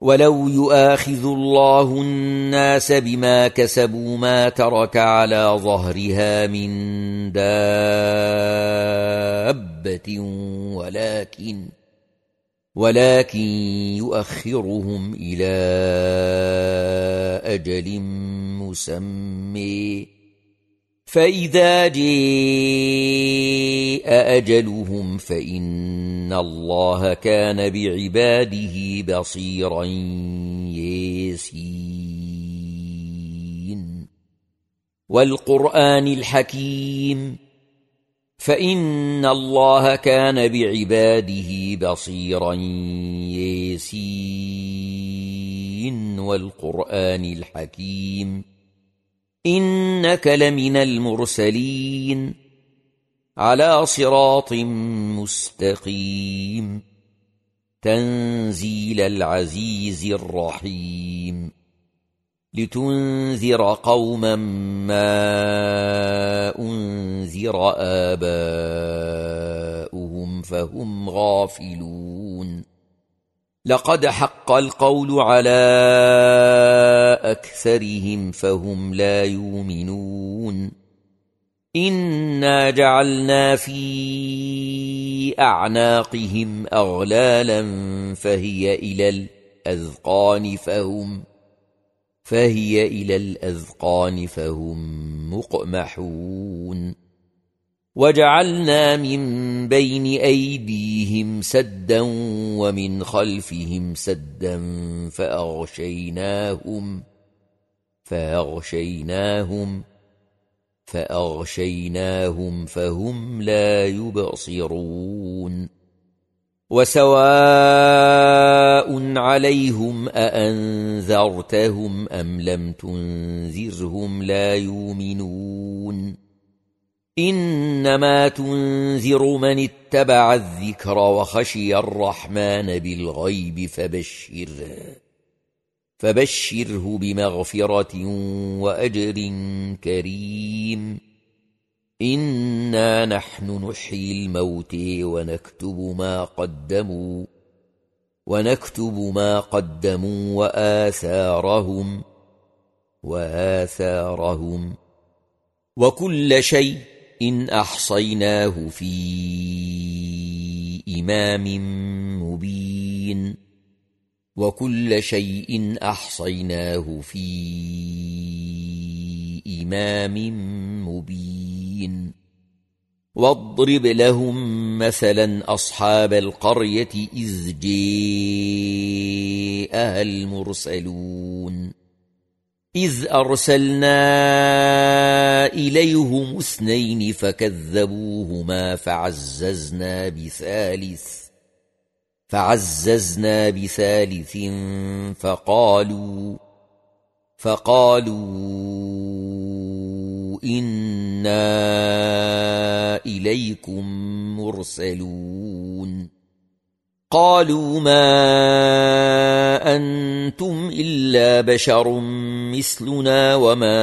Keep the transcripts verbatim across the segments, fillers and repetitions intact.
ولو يؤاخذ الله الناس بما كسبوا ما ترك على ظهرها من دابة ولكن ولكن يؤخرهم إلى أجل مسمى فإذا جاء أجلهم فإن الله كان بعباده بصيرا ياسين والقرآن الحكيم فإن الله كان بعباده بصيرا ياسين والقرآن الحكيم إنك لمن المرسلين على صراط مستقيم تنزيل العزيز الرحيم لتنذر قوما ما أنذر آباؤهم فهم غافلون لقد حق القول على أكثرهم فهم لا يؤمنون إنا جعلنا في أعناقهم أغلالا فهي إلى الأذقان فهم فهي إلى الأذقان فهم مقمحون وجعلنا من بين أيديهم سدا ومن خلفهم سدا فأغشيناهم فأغشيناهم فأغشيناهم فهم لا يبصرون وسواء عليهم أأنذرتهم أم لم تنذرهم لا يؤمنون إنما تنذر من اتبع الذكر وخشي الرحمن بالغيب فبشره فبشره بمغفرة وأجر كريم إنا نحن نحيي الموتى ونكتب ما قدموا ونكتب ما قدموا وآثارهم وآثارهم وكل شيء إن أحصيناه في إمام مبين وكل شيء أحصيناه في إمام مبين واضرب لهم مثلا أصحاب القرية إذ جاءها المرسلون إذ أرسلنا إليهم اثنين فكذبوهما فعززنا بثالث فعززنا بثالث فقالوا فقالوا إنا إليكم مرسلون قالوا ما أنتم إلا بشر مثلنا وما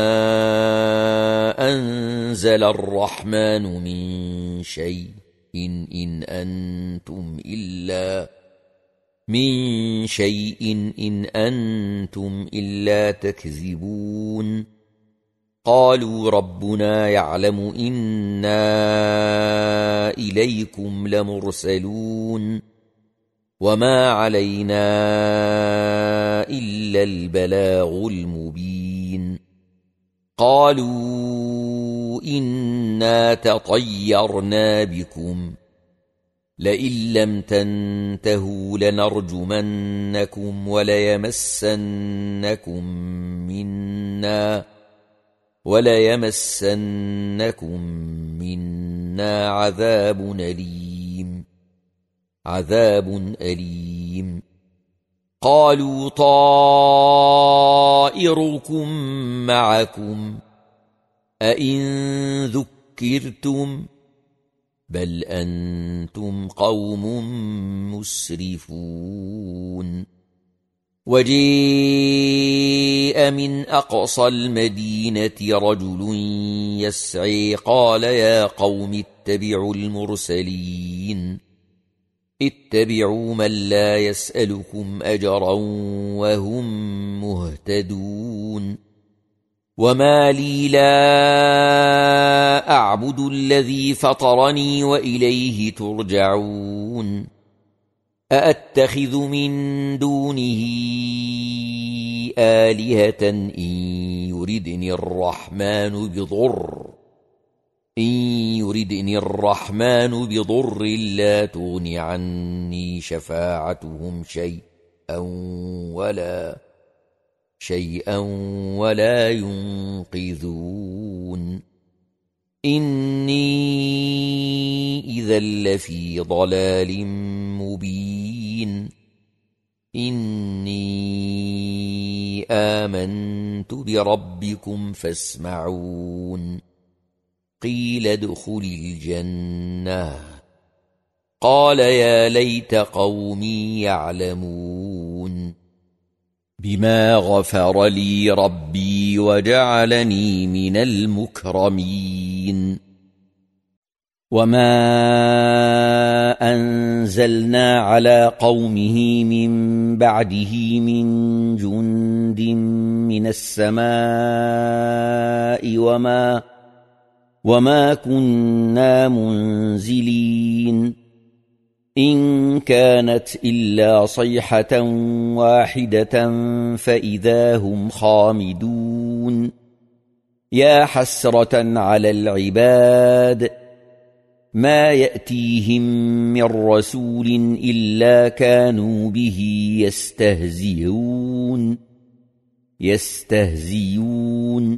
أنزل الرحمن من شيء إن إن أنتم إلا من شيء إن أنتم إلا تكذبون قالوا ربنا يعلم إنا إليكم لمرسلون وما علينا إلا البلاغ المبين قالوا إنا تطيرنا بكم لئن لم تنتهوا لنرجمنكم وليمسنكم منا وليمسنكم منا عذاب أليم عذاب أليم قالوا طائركم معكم أئن ذكرتم بل أنتم قوم مسرفون وجيء من أقصى المدينة رجل يسعي قال يا قوم اتبعوا المرسلين اتبعوا من لا يسألكم أجرا وهم مهتدون وما لي لا أعبد الذي فطرني وإليه ترجعون أأتخذ من دونه آلهة إن يردني الرحمن بضر إن يردني الرحمن بضر لا تغن عني شفاعتهم شيئا ولا شيئا ولا ينقذون إني إذا لفي ضلال مبين إني آمنت بربكم فاسمعون قيل ادخل الجنة قال يا ليت قومي يعلمون بما غفر لي ربي وجعلني من المكرمين وما أنزلنا على قومه من بعده من جند من السماء وما وما كنا منزلين إن كانت إلا صيحة واحدة فإذا هم خامدون يا حسرة على العباد ما يأتيهم من رسول إلا كانوا به يستهزئون يستهزئون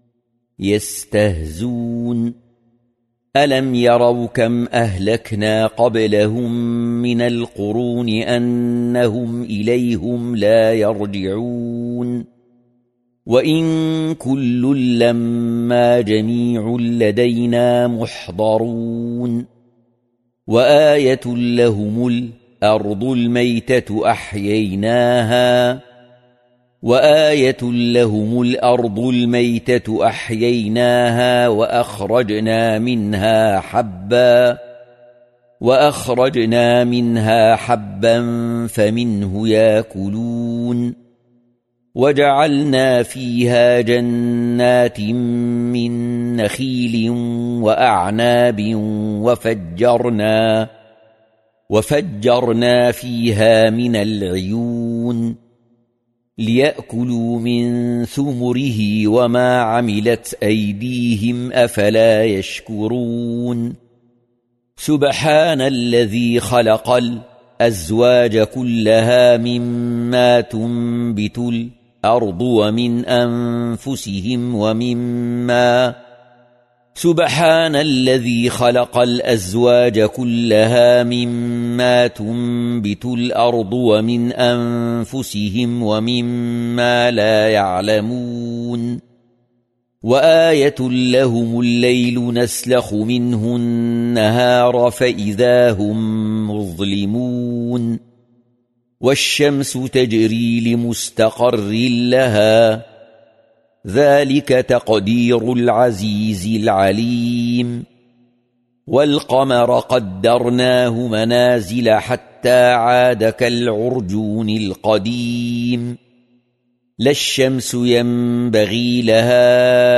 يستهزون ألم يروا كم أهلكنا قبلهم من القرون أنهم إليهم لا يرجعون وإن كل لما جميع لدينا محضرون وآية لهم الأرض الميتة أحييناها وآية لهم الأرض الميتة أحييناها وأخرجنا منها حبا وأخرجنا منها حبا فمنه يأكلون وجعلنا فيها جنات من نخيل وأعناب وفجرنا وفجرنا فيها من العيون ليأكلوا من ثمره وما عملت أيديهم أفلا يشكرون سبحان الذي خلق الأزواج كلها مما تنبت الأرض ومن أنفسهم ومما سبحان الذي خلق الأزواج كلها مما تنبت الأرض ومن أنفسهم ومما لا يعلمون وآية لهم الليل نسلخ منه النهار فإذا هم مظلمون والشمس تجري لمستقر لها ذلك تقدير العزيز العليم والقمر قدرناه منازل حتى عاد كالعرجون القديم لا الشمس ينبغي لها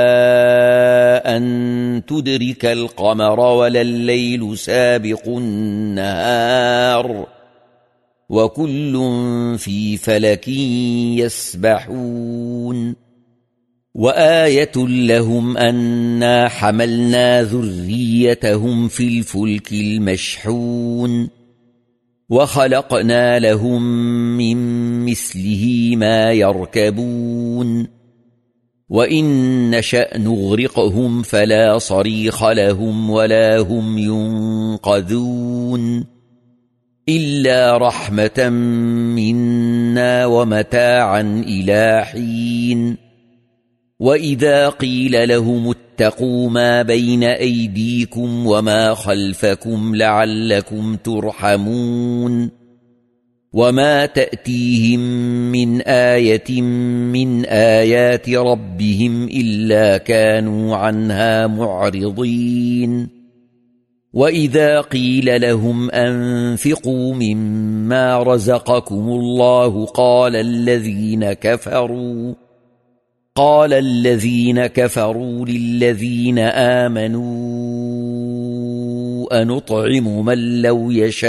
أن تدرك القمر ولا الليل سابق النهار وكل في فلك يسبحون وآية لهم أنا حملنا ذريتهم في الفلك المشحون وخلقنا لهم من مثله ما يركبون وإن نشأ نغرقهم فلا صريخ لهم ولا هم ينقذون إلا رحمة منا ومتاعا إلى حين وإذا قيل لهم اتقوا ما بين أيديكم وما خلفكم لعلكم ترحمون وما تأتيهم من آية من آيات ربهم إلا كانوا عنها معرضين وإذا قيل لهم أنفقوا مما رزقكم الله قال الذين كفروا قال الذين كفروا للذين آمنوا أنطعم من لو يشاء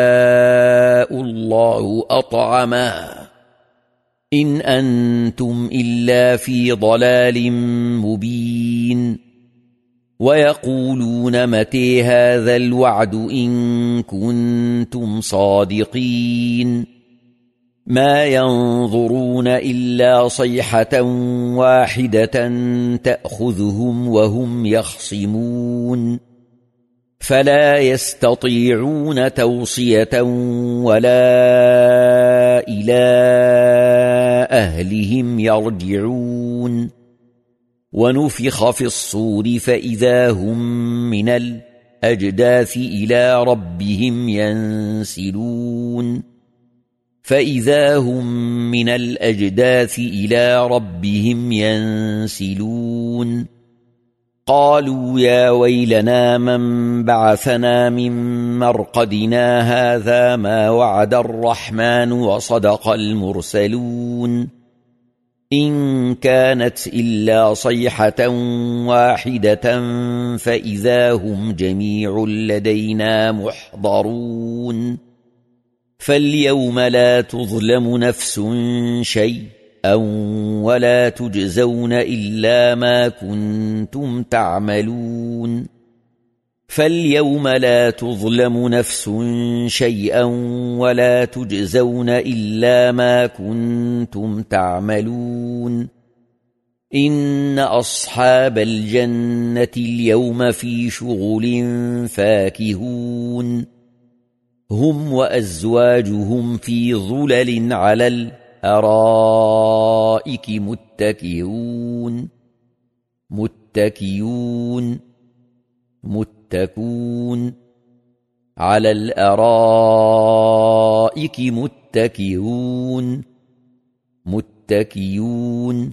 الله أطعمه إن أنتم إلا في ضلال مبين ويقولون متى هذا الوعد إن كنتم صادقين ما ينظرون إلا صيحة واحدة تأخذهم وهم يخصمون فلا يستطيعون توصية ولا إلى أهلهم يرجعون ونفخ في الصور فإذا هم من الأجداث إلى ربهم ينسلون فإذا هم من الأجداث إلى ربهم ينسلون قالوا يا ويلنا من بعثنا من مرقدنا هذا ما وعد الرحمن وصدق المرسلون إن كانت إلا صيحة واحدة فإذا هم جميع لدينا محضرون فاليوم لا تظلم نفس شيئا ولا تجزون إلا ما كنتم تعملون فاليوم لا تظلم نفس شيئا ولا تجزون إلا ما كنتم تعملون إن أصحاب الجنة اليوم في شغل فاكهون هم وأزواجهم في ظلل على الأرائك متكئون متكئون متكون على الأرائك متكئون متكئون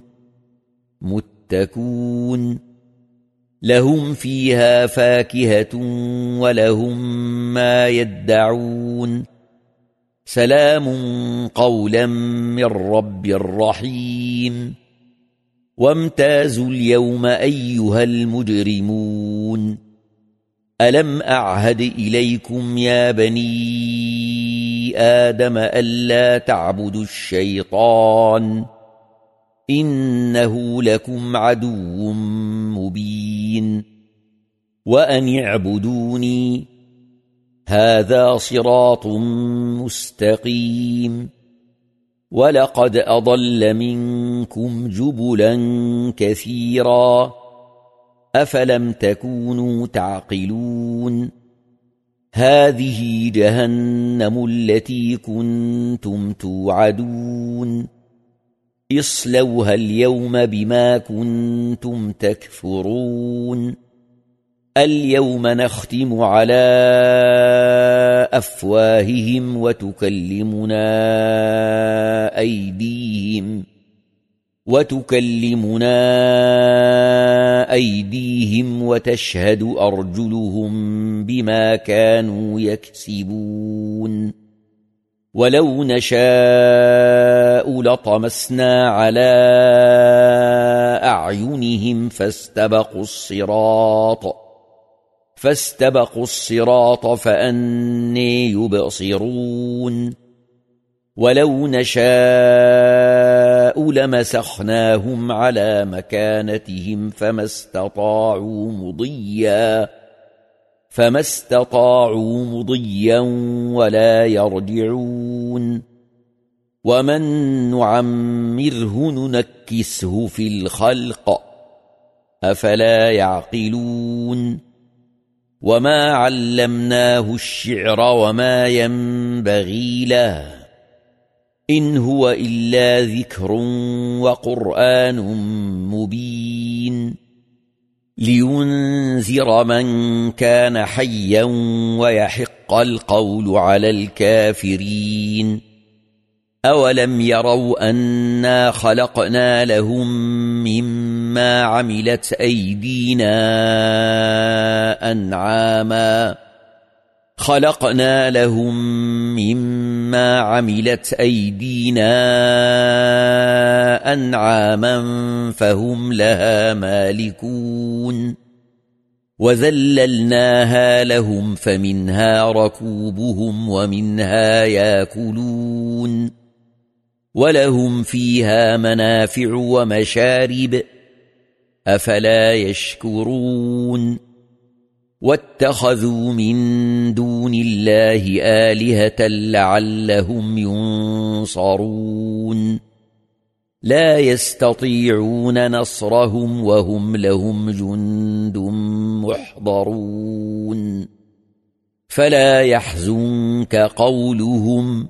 متكون لهم فيها فاكهة ولهم ما يدعون سلام قولا من رب رحيم وامتازوا اليوم أيها المجرمون ألم أعهد إليكم يا بني آدم ألا تعبدوا الشيطان إنه لكم عدو مبين وأن اعبدوني هذا صراط مستقيم ولقد أضل منكم جبلا كثيرا أفلم تكونوا تعقلون هذه جهنم التي كنتم توعدون اصلوها اليوم بما كنتم تكفرون اليوم نختم على أفواههم وتكلمنا أيديهم وتكلمنا أيديهم وتشهد أرجلهم بما كانوا يكسبون ولو نشاء لطمسنا على أعينهم فاستبقوا الصراط فاستبقوا الصراط فأني يبصرون ولو نشاء لمسخناهم على مكانتهم فما استطاعوا مضيا فما استطاعوا مضيا ولا يرجعون ومن نعمره ننكسه في الخلق أفلا يعقلون وما علمناه الشعر وما ينبغي له إن هو إلا ذكر وقرآن مبين لينذر من كان حيا ويحق القول على الكافرين أولم يروا أنا خلقنا لهم مما مما عملت أيدينا أنعاما خلقنا لهم مما عملت أيدينا أنعاما فهم لها مالكون وذللناها لهم فمنها ركوبهم ومنها ياكلون ولهم فيها منافع ومشارب أفلا يشكرون واتخذوا من دون الله آلهة لعلهم ينصرون لا يستطيعون نصرهم وهم لهم جند محضرون فلا يحزنك قولهم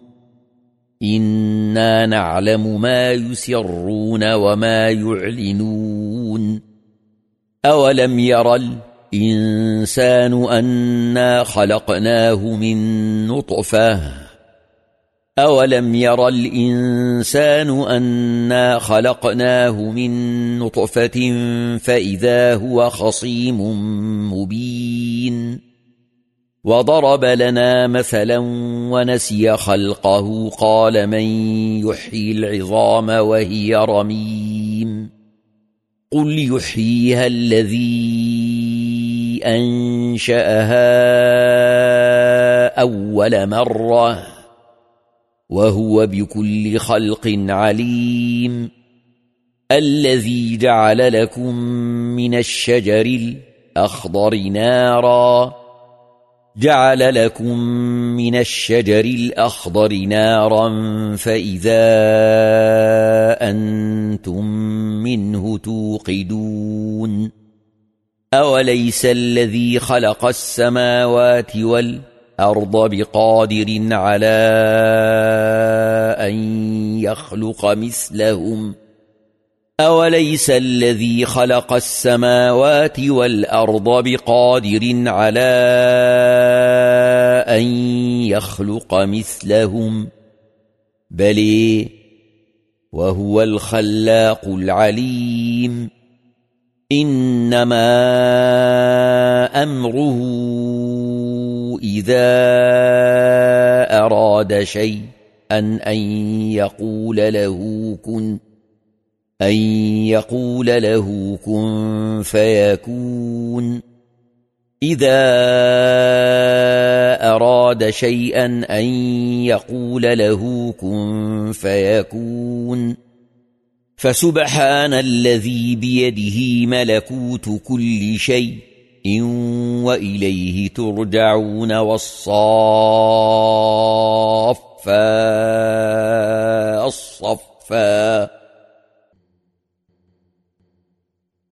إنا نعلم ما يسرون وما يعلنون أولم ير الإنسان أنا خلقناه من نطفة أولم ير الإنسان أنا خلقناه من نطفة فإذا هو خصيم مبين وضرب لنا مثلا ونسي خلقه قال من يحيي العظام وهي رميم قل يحييها الذي أنشأها أول مرة وهو بكل خلق عليم الذي جعل لكم من الشجر الأخضر نارا جعل لكم من الشجر الأخضر نارا فإذا أنتم منه توقدون أوليس الذي خلق السماوات والأرض بقادر على أن يخلق مثلهم أوليس الذي خلق السماوات والأرض بقادر على أن يخلق مثلهم بل وهو الخلاق العليم إنما أمره إذا أراد شيئا أن يقول له كن أن يقول له كن فيكون إذا أراد شيئا أن يقول له كن فيكون فسبحان الذي بيده ملكوت كل شيء وإليه ترجعون والصافات الصفا